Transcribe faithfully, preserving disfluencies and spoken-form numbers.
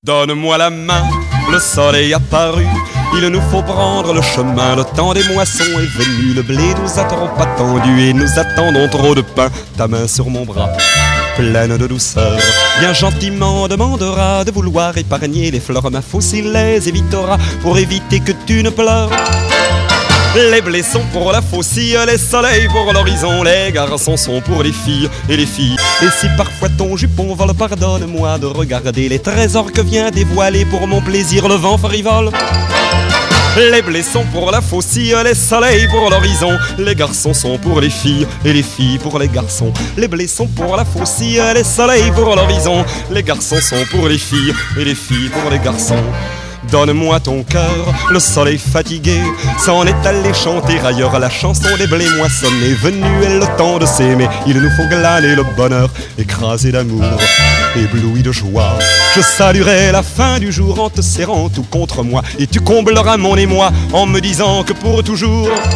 Donne-moi la main, le soleil apparu. Il nous faut prendre le chemin, le temps des moissons est venu. Le blé nous a trop attendu et nous attendons trop de pain. Ta main sur mon bras, pleine de douceur, bien gentiment demandera de vouloir épargner les fleurs. Ma faucille les évitera pour éviter que tu ne pleures. Les blés sont pour la faucille, les soleils pour l'horizon. Les garçons sont pour les filles et les filles. Et si parfois ton jupon vole, pardonne-moi de regarder les trésors que vient dévoiler pour mon plaisir le vent frivole. Les blés sont pour la faucille, les soleils pour l'horizon. Les garçons sont pour les filles et les filles pour les garçons. Les blés sont pour la faucille, les soleils pour l'horizon. Les garçons sont pour les filles et les filles pour les garçons. Donne-moi ton cœur, le soleil fatigué s'en est allé chanter ailleurs. La chanson des blés moissonnés, venu est le temps de s'aimer. Il nous faut glaner le bonheur, écrasé d'amour, ébloui de joie. Je saluerai la fin du jour en te serrant tout contre moi. Et tu combleras mon émoi en me disant que pour toujours